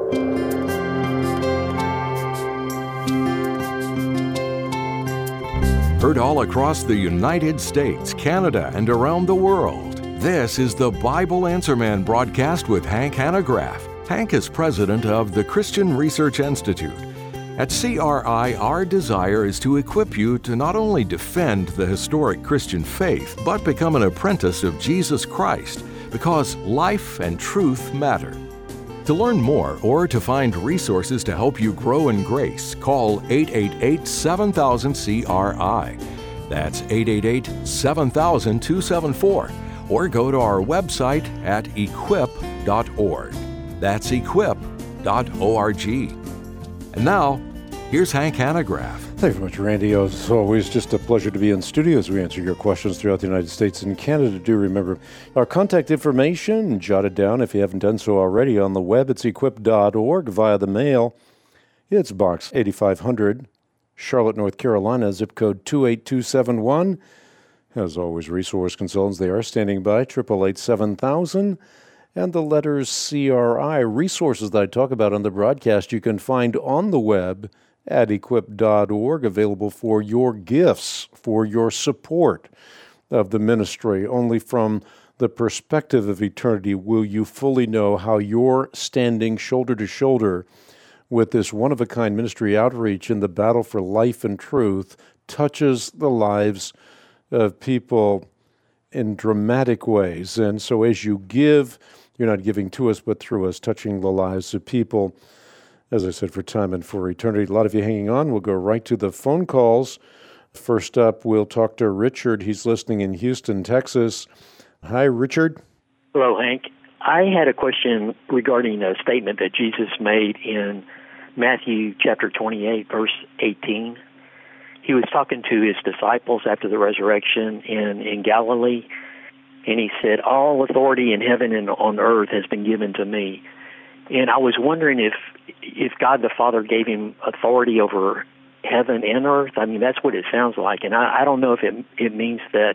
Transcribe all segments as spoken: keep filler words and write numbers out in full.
Heard all across the United States, Canada, and around the world. This is the Bible Answer Man broadcast with Hank Hanegraaff. Hank is president of the Christian Research Institute. At C R I, our desire is to equip you to not only defend the historic Christian faith, but become an apprentice of Jesus Christ, because life and truth matter. To learn more or to find resources to help you grow in grace, call eight eight eight, seven thousand, C R I. That's eight eight eight, seven thousand, two seven four. Or go to our website at equip dot org. That's equip dot org. And now, here's Hank Hanegraaff. Thanks very much, Randy. It's always just a pleasure to be in studio as we answer your questions throughout the United States and Canada. Do remember our contact information. Jot it down if you haven't done so already on the web. It's equip dot org. Via the mail, it's Box eighty-five hundred, Charlotte, North Carolina, zip code two eight two seven one. As always, resource consultants, they are standing by, eight eight eight, seven thousand. And the letters C R I. Resources that I talk about on the broadcast you can find on the web at equip dot org, available for your gifts, for your support of the ministry. Only from the perspective of eternity will you fully know how you're standing shoulder to shoulder with this one-of-a-kind ministry outreach in the battle for life and truth touches the lives of people in dramatic ways. And so as you give, you're not giving to us, but through us, touching the lives of people, as I said, for time and for eternity. A lot of you hanging on. We'll go right to the phone calls. First up, we'll talk to Richard. He's listening in Houston, Texas. Hi, Richard. Hello, Hank. I had a question regarding a statement that Jesus made in Matthew chapter twenty-eight, verse eighteen. He was talking to his disciples after the resurrection in, in Galilee, and he said, "All authority in heaven and on earth has been given to me." And I was wondering if if God the Father gave him authority over heaven and earth. I mean, that's what it sounds like. And I, I don't know if it it means that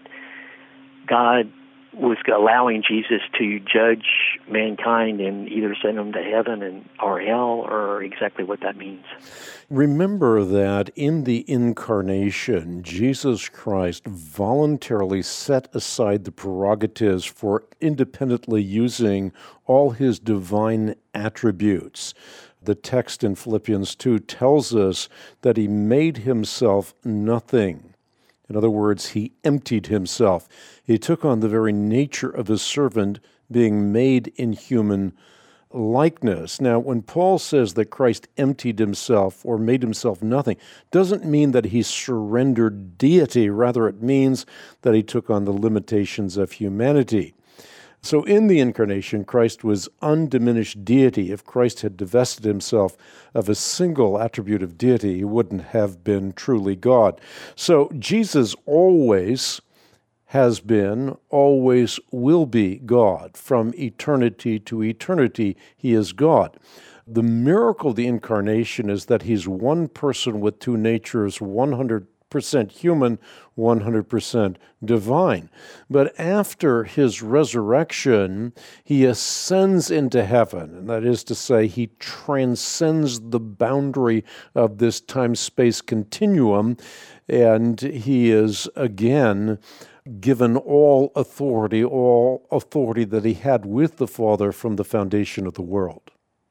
God was allowing Jesus to judge mankind and either send them to heaven and or hell, or exactly what that means. Remember that in the incarnation, Jesus Christ voluntarily set aside the prerogatives for independently using all his divine attributes. The text in Philippians two tells us that he made himself nothing. In other words, he emptied himself. He took on the very nature of a servant, being made in human likeness. Now, when Paul says that Christ emptied himself or made himself nothing, doesn't mean that he surrendered deity. Rather, it means that he took on the limitations of humanity. So in the incarnation, Christ was undiminished deity. If Christ had divested himself of a single attribute of deity, he wouldn't have been truly God. So Jesus always has been, always will be God. From eternity to eternity, he is God. The miracle of the incarnation is that he's one person with two natures, one hundred percent human, one hundred percent divine. But after his resurrection, he ascends into heaven, and that is to say, he transcends the boundary of this time-space continuum, and he is again given all authority, all authority that he had with the Father from the foundation of the world.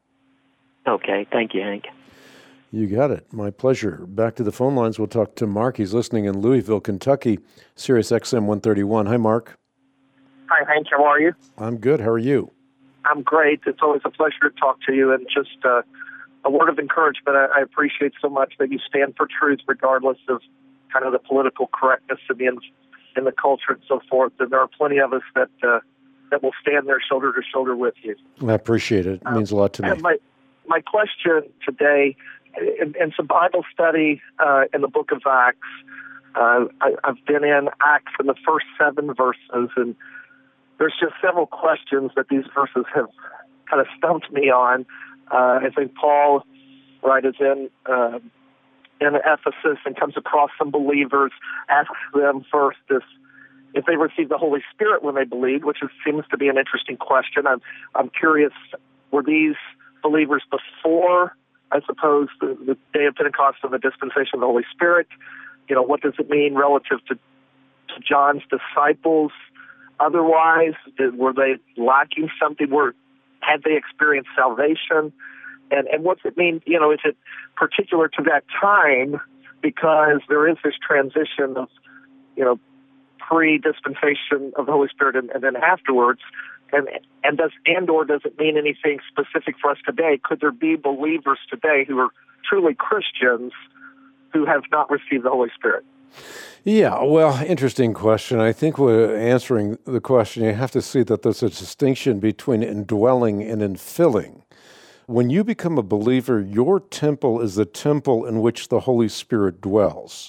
Okay, thank you, Hank. You got it. My pleasure. Back to the phone lines. We'll talk to Mark. He's listening in Louisville, Kentucky, Sirius X M one thirty-one. Hi, Mark. Hi, Hank. How are you? I'm good. How are you? I'm great. It's always a pleasure to talk to you, and just uh, a word of encouragement. I, I appreciate so much that you stand for truth regardless of kind of the political correctness in the, in the culture and so forth. And there are plenty of us that uh, that will stand there shoulder to shoulder with you. I appreciate it. It means a lot to me. Um, my, my question today, in, in some Bible study uh, in the book of Acts, uh, I, I've been in Acts in the first seven verses, and there's just several questions that these verses have kind of stumped me on. Uh, I think Paul, right, is in uh, in Ephesus and comes across some believers, asks them first if, if they received the Holy Spirit when they believed, which is, seems to be an interesting question. I'm, I'm curious, were these believers before, I suppose, the, the day of Pentecost and the dispensation of the Holy Spirit? You know, what does it mean relative to, to John's disciples? Otherwise, did, were they lacking something? Were had they experienced salvation? And and what's it mean? You know, is it particular to that time because there is this transition of, you know, pre-dispensation of the Holy Spirit and, and then afterwards? And and does and or does it mean anything specific for us today? Could there be believers today who are truly Christians who have not received the Holy Spirit? Yeah, well, interesting question. I think we're answering the question, you have to see that there's a distinction between indwelling and infilling. When you become a believer, your temple is the temple in which the Holy Spirit dwells.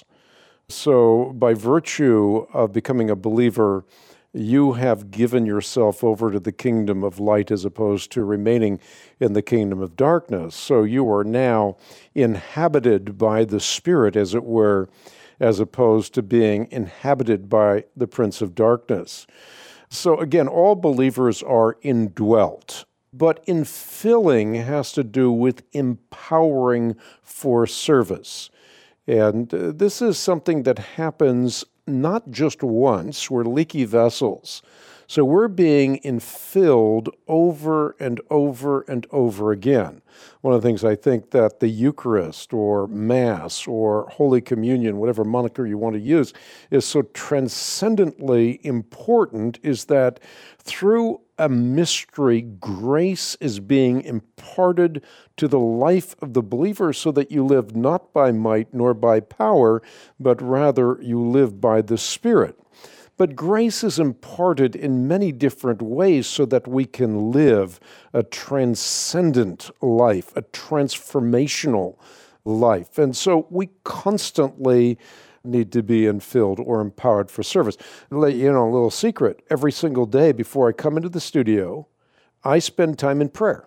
So by virtue of becoming a believer, you have given yourself over to the kingdom of light as opposed to remaining in the kingdom of darkness. So you are now inhabited by the Spirit, as it were, as opposed to being inhabited by the prince of darkness. So again, all believers are indwelt, but infilling has to do with empowering for service. And uh, this is something that happens not just once. We're leaky vessels. So we're being infilled over and over and over again. One of the things I think that the Eucharist or Mass or Holy Communion, whatever moniker you want to use, is so transcendently important is that through a mystery, grace is being imparted to the life of the believer so that you live not by might nor by power, but rather you live by the Spirit. But grace is imparted in many different ways so that we can live a transcendent life, a transformational life. And so we constantly need to be infilled or empowered for service. Let you know a little secret. Every single day before I come into the studio, I spend time in prayer.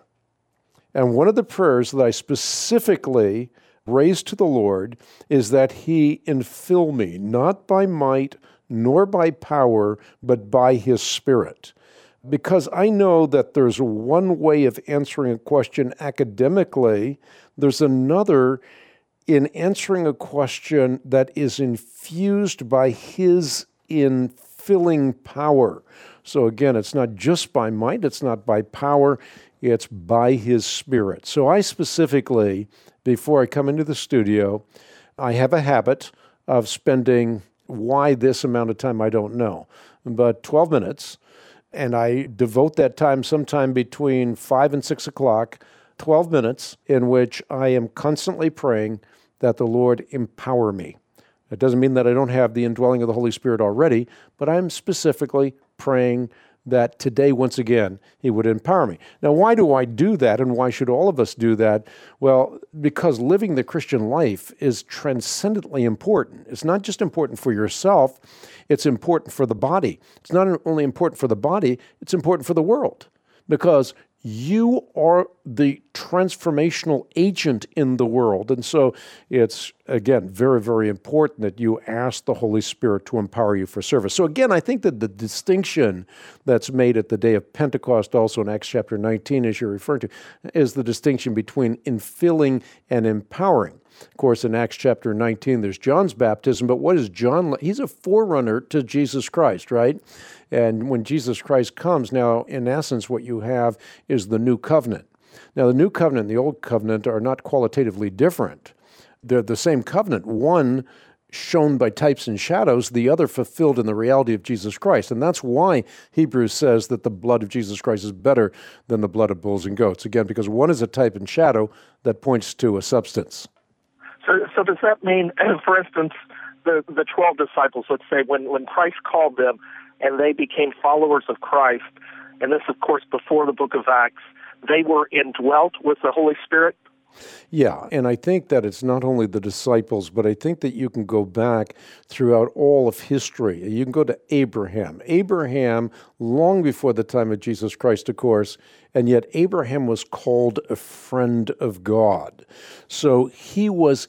And one of the prayers that I specifically raise to the Lord is that He infill me, not by might, nor by power, but by His Spirit. Because I know that there's one way of answering a question academically, there's another in answering a question that is infused by His infilling power. So again, it's not just by might, it's not by power, it's by His Spirit. So I specifically, before I come into the studio, I have a habit of spending why this amount of time, I don't know, but twelve minutes, and I devote that time sometime between five and six o'clock, twelve minutes, in which I am constantly praying that the Lord empower me. It doesn't mean that I don't have the indwelling of the Holy Spirit already, but I'm specifically praying that today, once again, He would empower me. Now, why do I do that, and why should all of us do that? Well, because living the Christian life is transcendently important. It's not just important for yourself, it's important for the body. It's not only important for the body, it's important for the world, because you are the transformational agent in the world. And so it's, again, very, very important that you ask the Holy Spirit to empower you for service. So again, I think that the distinction that's made at the day of Pentecost, also in Acts chapter nineteen, as you're referring to, is the distinction between infilling and empowering. Of course, in Acts chapter nineteen, there's John's baptism, but what is John? He's a forerunner to Jesus Christ, right? And when Jesus Christ comes, now, in essence, what you have is the new covenant. Now, the new covenant and the old covenant are not qualitatively different. They're the same covenant, one shown by types and shadows, the other fulfilled in the reality of Jesus Christ. And that's why Hebrews says that the blood of Jesus Christ is better than the blood of bulls and goats. Again, because one is a type and shadow that points to a substance. So, so does that mean, for instance, the, the twelve disciples, let's say, when, when Christ called them and they became followers of Christ, and this, of course, before the book of Acts, they were indwelt with the Holy Spirit? Yeah, and I think that it's not only the disciples, but I think that you can go back throughout all of history. You can go to Abraham. Abraham, long before the time of Jesus Christ, of course, and yet Abraham was called a friend of God. So he was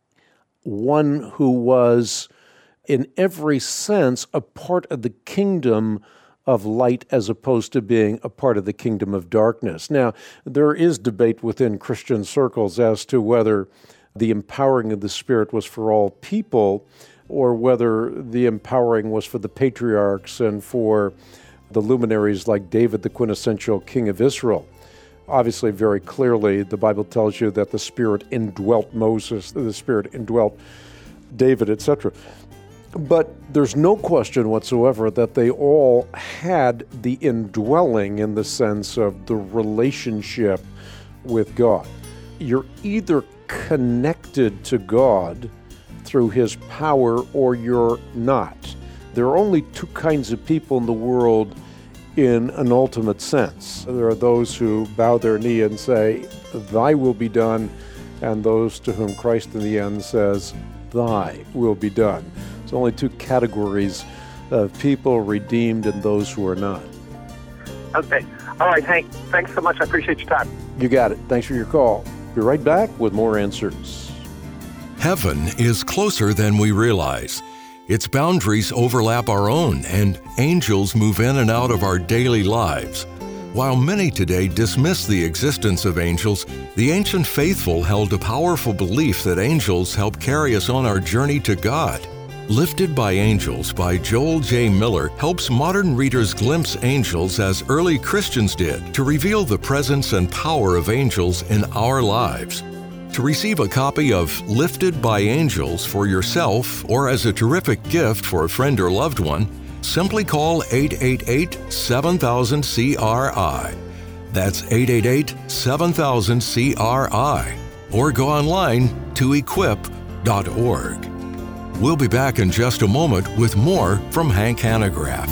one who was, in every sense, a part of the kingdom of light as opposed to being a part of the kingdom of darkness. Now, there is debate within Christian circles as to whether the empowering of the Spirit was for all people or whether the empowering was for the patriarchs and for the luminaries like David, the quintessential king of Israel. Obviously, very clearly, the Bible tells you that the Spirit indwelt Moses, the Spirit indwelt David, et cetera. But there's no question whatsoever that they all had the indwelling in the sense of the relationship with God. You're either connected to God through His power or you're not. There are only two kinds of people in the world in an ultimate sense. There are those who bow their knee and say, "Thy will be done," and those to whom Christ in the end says, "Thy will be done." There's only two categories of people, redeemed and those who are not. Okay. All right, Hank, thanks so much. I appreciate your time. You got it. Thanks for your call. Be right back with more answers. Heaven is closer than we realize. Its boundaries overlap our own, and angels move in and out of our daily lives. While many today dismiss the existence of angels, the ancient faithful held a powerful belief that angels help carry us on our journey to God. Lifted by Angels by Joel J. Miller helps modern readers glimpse angels as early Christians did to reveal the presence and power of angels in our lives. To receive a copy of Lifted by Angels for yourself or as a terrific gift for a friend or loved one, simply call eight eight eight, seven thousand, C R I. That's eight eight eight, seven thousand, C R I. Or go online to equip dot org. We'll be back in just a moment with more from Hank Hanegraaff.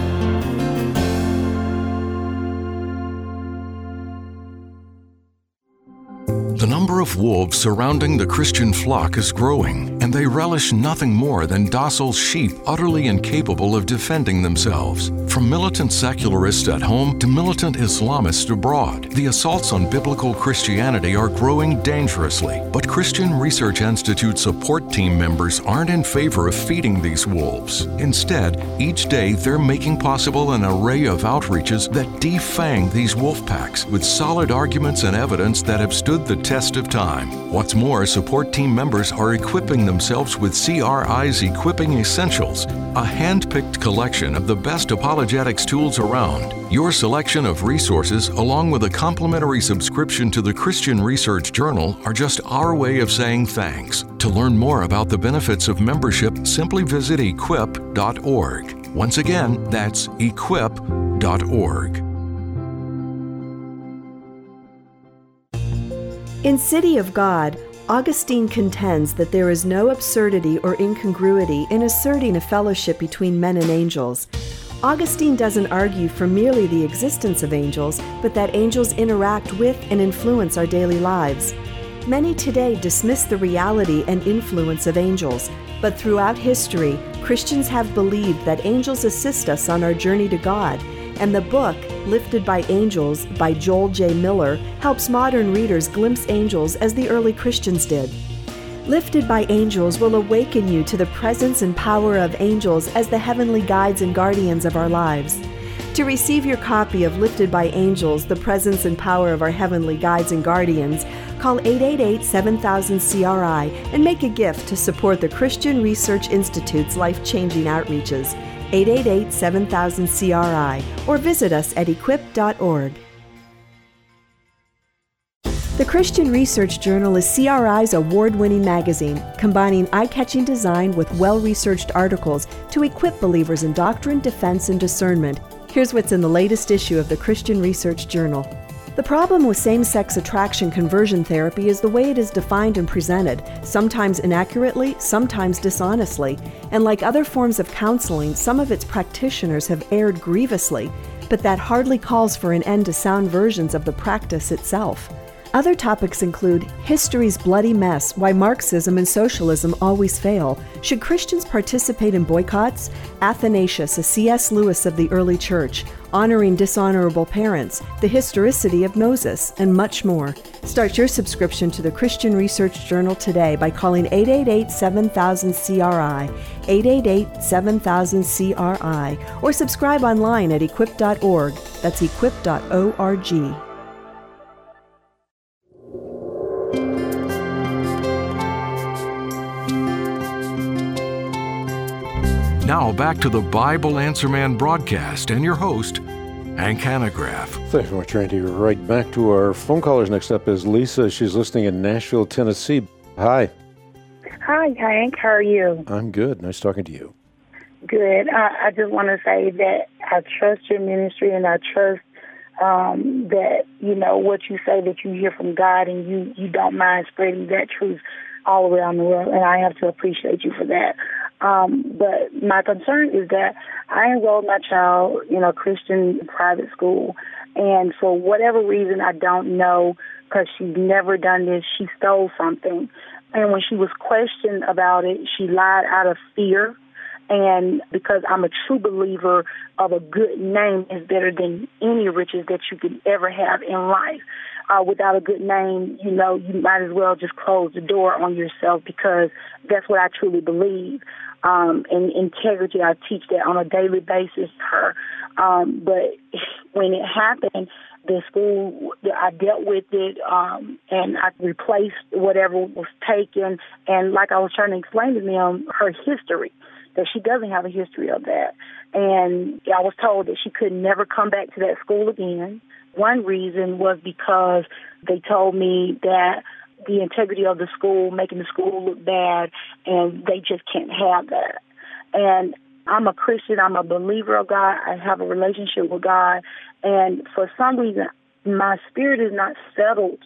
The number of wolves surrounding the Christian flock is growing, and they relish nothing more than docile sheep utterly incapable of defending themselves. From militant secularists at home to militant Islamists abroad, the assaults on biblical Christianity are growing dangerously. But Christian Research Institute support team members aren't in favor of feeding these wolves. Instead, each day they're making possible an array of outreaches that defang these wolf packs with solid arguments and evidence that have stood the test of time. What's more, support team members are equipping themselves with C R I's Equipping Essentials, a hand-picked collection of the best apologetics tools around. Your selection of resources, along with a complimentary subscription to the Christian Research Journal, are just our way of saying thanks. To learn more about the benefits of membership, simply visit equip dot org. Once again, that's equip dot org. In City of God, Augustine contends that there is no absurdity or incongruity in asserting a fellowship between men and angels. Augustine doesn't argue for merely the existence of angels, but that angels interact with and influence our daily lives. Many today dismiss the reality and influence of angels, but throughout history, Christians have believed that angels assist us on our journey to God, and the book, Lifted by Angels by Joel J. Miller, helps modern readers glimpse angels as the early Christians did. Lifted by Angels will awaken you to the presence and power of angels as the heavenly guides and guardians of our lives. To receive your copy of Lifted by Angels, the presence and power of our heavenly guides and guardians, call eight eight eight, seven thousand, C R I and make a gift to support the Christian Research Institute's life-changing outreaches. eight eight eight, seven thousand, C R I, or visit us at equip dot org. The Christian Research Journal is C R I's award-winning magazine, combining eye-catching design with well-researched articles to equip believers in doctrine, defense, and discernment. Here's what's in the latest issue of the Christian Research Journal. The problem with same-sex attraction conversion therapy is the way it is defined and presented, sometimes inaccurately, sometimes dishonestly. And like other forms of counseling, some of its practitioners have erred grievously, but that hardly calls for an end to sound versions of the practice itself. Other topics include History's Bloody Mess, Why Marxism and Socialism Always Fail, Should Christians Participate in Boycotts, Athanasius, a C S Lewis of the early church, Honoring Dishonorable Parents, The Historicity of Moses, and much more. Start your subscription to the Christian Research Journal today by calling eight eight eight, seven thousand, C R I, eight eight eight, seven thousand, C R I, or subscribe online at equip dot org. That's equip dot org. Now back to the Bible Answer Man broadcast and your host, Hank Hanegraaff. Thanks very much, Randy. Right back to our phone callers. Next up is Lisa. She's listening in Nashville, Tennessee. Hi. Hi, Hank. How are you? I'm good. Nice talking to you. Good. I, I just want to say that I trust your ministry, and I trust um, that, you know, what you say, that you hear from God, and you, you don't mind spreading that truth all around the world, and I have to appreciate you for that. Um, but my concern is that I enrolled my child in a Christian private school, and for whatever reason, I don't know, because she's never done this, she stole something. And when she was questioned about it, she lied out of fear. And because I'm a true believer of a good name is better than any riches that you could ever have in life. Uh, without a good name, you know, you might as well just close the door on yourself, because that's what I truly believe. Um, and integrity, I teach that on a daily basis to her. Um, but when it happened, the school, I dealt with it, um, and I replaced whatever was taken. And like I was trying to explain to them, her history, that she doesn't have a history of that. And I was told that she could never come back to that school again. One reason was because they told me that the integrity of the school, making the school look bad, and they just can't have that. And I'm a Christian. I'm a believer of God. I have a relationship with God. And for some reason, my spirit is not settled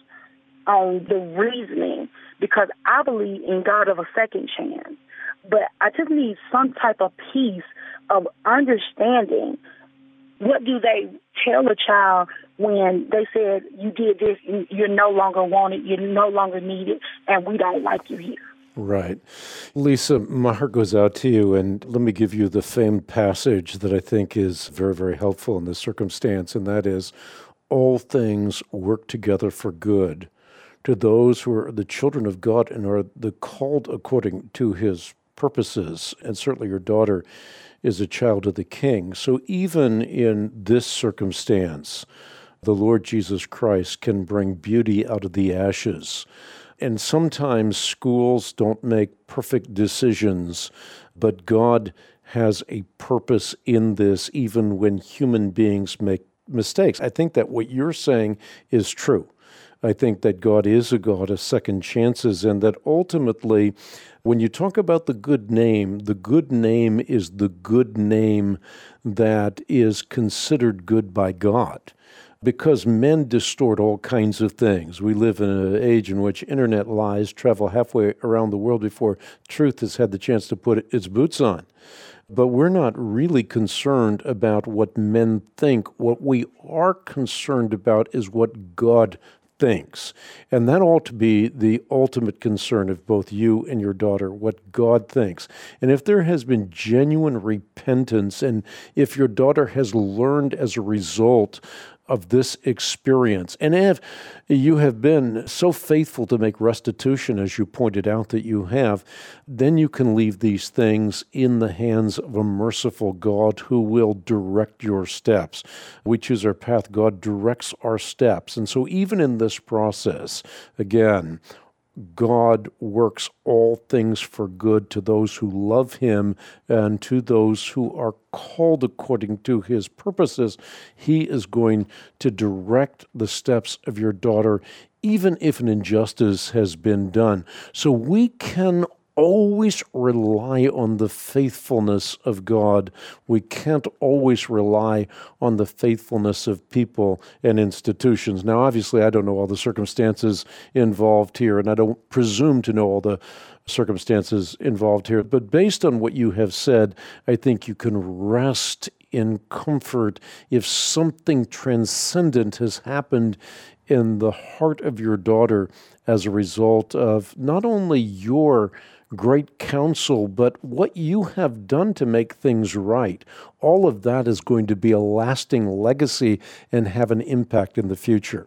on the reasoning, because I believe in God of a second chance. But I just need some type of piece of understanding. What do they tell a child when they said, you did this, you're no longer wanted, you're no longer needed, and we don't like you here? Right. Lisa, my heart goes out to you, and let me give you the famed passage that I think is very, very helpful in this circumstance, and that is, all things work together for good to those who are the children of God and are the called according to his purposes. And certainly your daughter is a child of the King. So even in this circumstance, the Lord Jesus Christ can bring beauty out of the ashes. And sometimes schools don't make perfect decisions, but God has a purpose in this even when human beings make mistakes. I think that what you're saying is true. I think that God is a God of second chances, and that ultimately, when you talk about the good name, the good name is the good name that is considered good by God. Because men distort all kinds of things. We live in an age in which internet lies travel halfway around the world before truth has had the chance to put its boots on. But we're not really concerned about what men think. What we are concerned about is what God thinks. And that ought to be the ultimate concern of both you and your daughter, what God thinks. And if there has been genuine repentance, and if your daughter has learned as a result of this experience, and if you have been so faithful to make restitution, as you pointed out that you have, then you can leave these things in the hands of a merciful God who will direct your steps. We choose our path. God directs our steps. And so even in this process, again, God works all things for good to those who love him and to those who are called according to his purposes. He is going to direct the steps of your daughter, even if an injustice has been done. So we can always rely on the faithfulness of God. We can't always rely on the faithfulness of people and institutions. Now, obviously, I don't know all the circumstances involved here, and I don't presume to know all the circumstances involved here. But based on what you have said, I think you can rest in comfort if something transcendent has happened in the heart of your daughter as a result of not only your great counsel, but what you have done to make things right. All of that is going to be a lasting legacy and have an impact in the future.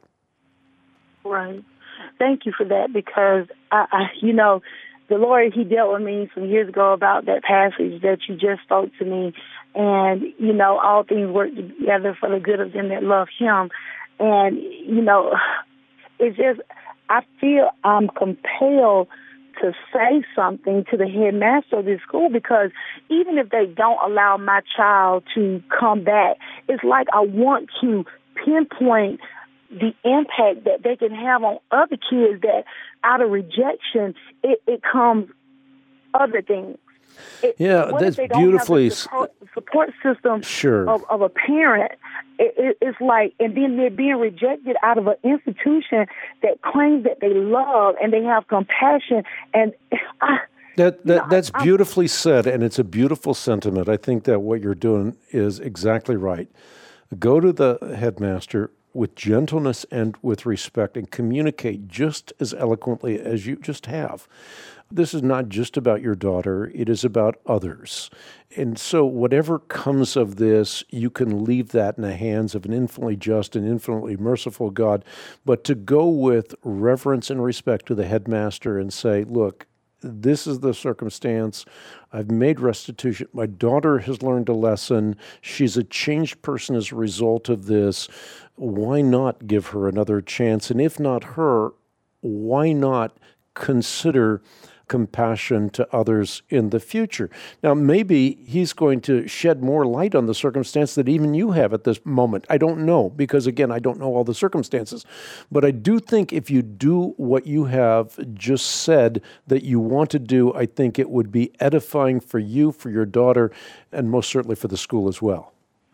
Right. Thank you for that, because, I, I, you know, the Lord, he dealt with me some years ago about that passage that you just spoke to me. And, you know, all things work together for the good of them that love him. And, you know, it's just, I feel I'm compelled to say something to the headmaster of this school, because even if they don't allow my child to come back, it's like I want to pinpoint the impact that they can have on other kids, that out of rejection, it, it comes other things. It, yeah, that's beautifully... Support, support system sure. of, of a parent, it, it, it's like, and then they're being rejected out of an institution that claims that they love and they have compassion. And I, that, that you know, That's I, beautifully said, and it's a beautiful sentiment. I think that what you're doing is exactly right. Go to the headmaster with gentleness and with respect, and communicate just as eloquently as you just have. This is not just about your daughter, it is about others. And so whatever comes of this, you can leave that in the hands of an infinitely just and infinitely merciful God. But to go with reverence and respect to the headmaster and say, look, this is the circumstance. I've made restitution. My daughter has learned a lesson. She's a changed person as a result of this. Why not give her another chance? And if not her, why not consider compassion to others in the future? Now, maybe he's going to shed more light on the circumstance that even you have at this moment. I don't know, because again, I don't know all the circumstances. But I do think if you do what you have just said that you want to do, I think it would be edifying for you, for your daughter, and most certainly for the school as well.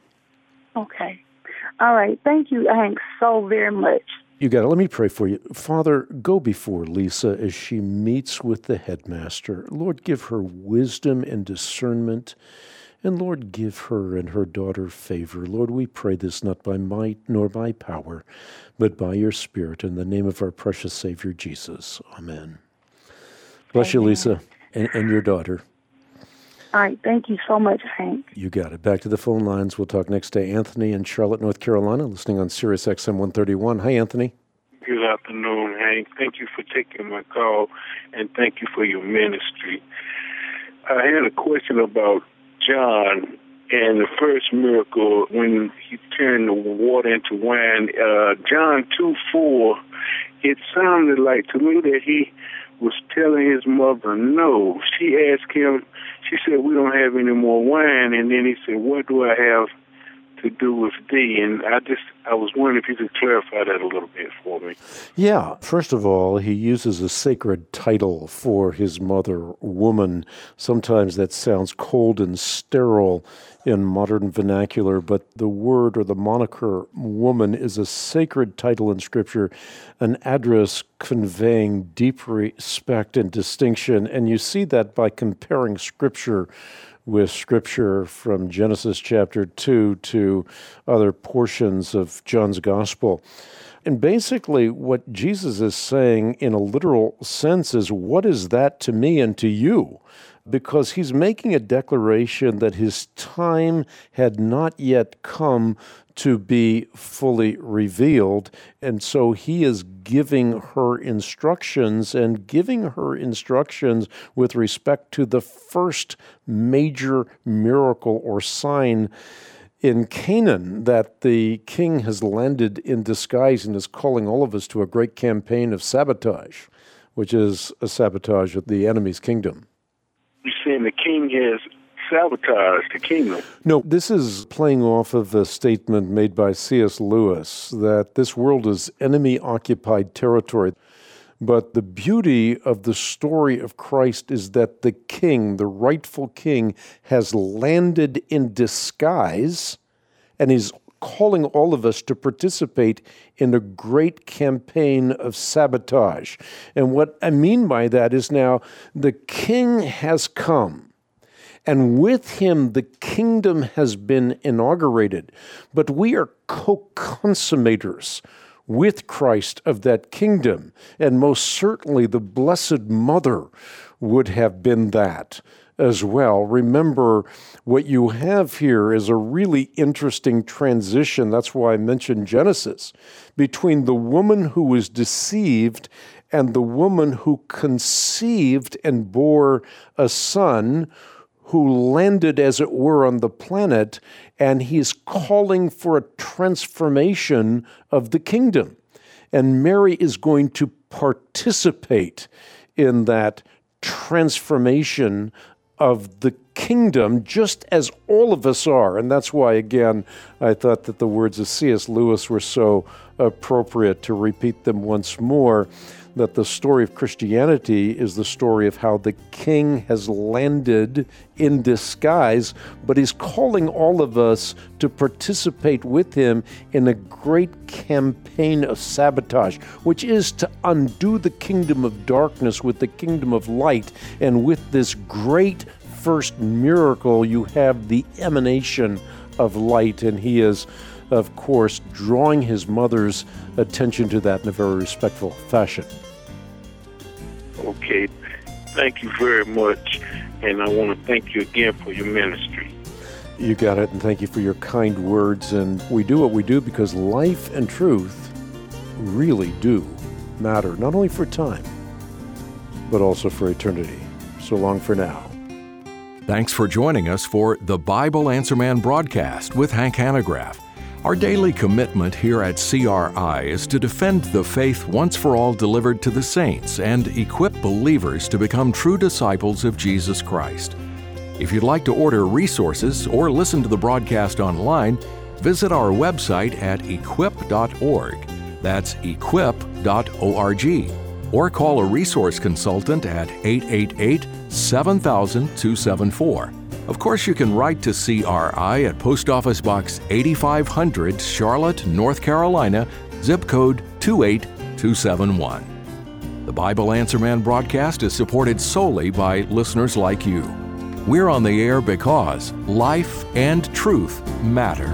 Okay. All right. Thank you, Hank, so very much. You got it. Let me pray for you. Father, go before Lisa as she meets with the headmaster. Lord, give her wisdom and discernment. And Lord, give her and her daughter favor. Lord, we pray this not by might nor by power, but by your Spirit, in the name of our precious Savior, Jesus. Amen. Bless Amen. You, Lisa, and, and your daughter. All right. Thank you so much, Hank. You got it. Back to the phone lines. We'll talk next to Anthony in Charlotte, North Carolina, listening on Sirius X M one thirty-one. Hi, Anthony. Good afternoon, Hank. Thank you for taking my call, and thank you for your ministry. I had a question about John and the first miracle when he turned the water into wine. Uh, John two four, it sounded like to me that he was telling his mother no. She asked him, she said, we don't have any more wine. And then he said, what do I have to do with thee? And I just, I was wondering if you could clarify that a little bit for me. Yeah. First of all, he uses a sacred title for his mother, woman. Sometimes that sounds cold and sterile in modern vernacular, but the word or the moniker woman is a sacred title in Scripture, an address conveying deep respect and distinction. And you see that by comparing Scripture with Scripture from Genesis chapter two to other portions of John's Gospel. And basically what Jesus is saying in a literal sense is, what is that to me and to you? Because he's making a declaration that his time had not yet come to be fully revealed. And so he is giving her instructions and giving her instructions with respect to the first major miracle or sign in Canaan that the king has landed in disguise and is calling all of us to a great campaign of sabotage, which is a sabotage of the enemy's kingdom. You're saying the king has sabotaged the kingdom? No, this is playing off of a statement made by C S Lewis that this world is enemy-occupied territory. But the beauty of the story of Christ is that the king, the rightful king, has landed in disguise and is calling all of us to participate in a great campaign of sabotage. And what I mean by that is now the king has come, and with him the kingdom has been inaugurated, but we are co-consummators. with Christ of that kingdom. And most certainly the Blessed Mother would have been that as well. Remember, what you have here is a really interesting transition. That's why I mentioned Genesis, between the woman who was deceived and the woman who conceived and bore a son who landed, as it were, on the planet, and he's calling for a transformation of the kingdom. And Mary is going to participate in that transformation of the kingdom, just as all of us are. And that's why, again, I thought that the words of C S Lewis were so appropriate to repeat them once more, that the story of Christianity is the story of how the king has landed in disguise, but he's calling all of us to participate with him in a great campaign of sabotage, which is to undo the kingdom of darkness with the kingdom of light. And with this great first miracle, you have the emanation of light, and he is, of course, drawing his mother's attention to that in a very respectful fashion. Okay, thank you very much, and I want to thank you again for your ministry. You got it, and thank you for your kind words. And we do what we do because life and truth really do matter, not only for time, but also for eternity. So long for now. Thanks for joining us for the Bible Answer Man broadcast with Hank Hanegraaff. Our daily commitment here at C R I is to defend the faith once for all delivered to the saints and equip believers to become true disciples of Jesus Christ. If you'd like to order resources or listen to the broadcast online, visit our website at equip dot org. That's equip dot org. Or call a resource consultant at eight eight eight, seven thousand, two seven four. Of course, you can write to C R I at Post Office Box eighty-five hundred, Charlotte, North Carolina, zip code two eight two seven one. The Bible Answer Man broadcast is supported solely by listeners like you. We're on the air because life and truth matter.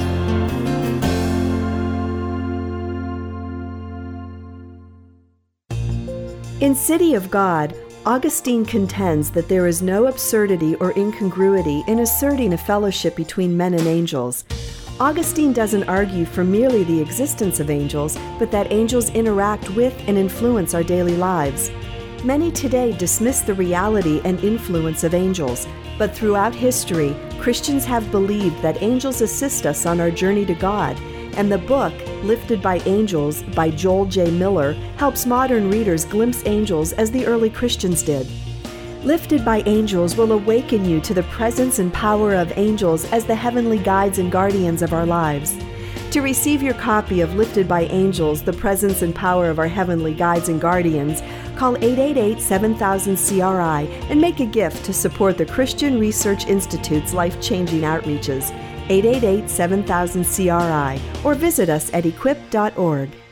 In City of God, Augustine contends that there is no absurdity or incongruity in asserting a fellowship between men and angels. Augustine doesn't argue for merely the existence of angels, but that angels interact with and influence our daily lives. Many today dismiss the reality and influence of angels, but throughout history, Christians have believed that angels assist us on our journey to God, and the book, Lifted by Angels by Joel J. Miller, helps modern readers glimpse angels as the early Christians did. Lifted by Angels will awaken you to the presence and power of angels as the heavenly guides and guardians of our lives. To receive your copy of Lifted by Angels, the presence and power of our heavenly guides and guardians, call eight eight eight, seven thousand, C R I and make a gift to support the Christian Research Institute's life-changing outreaches. eight eight eight, seven thousand, C R I or visit us at equip dot org.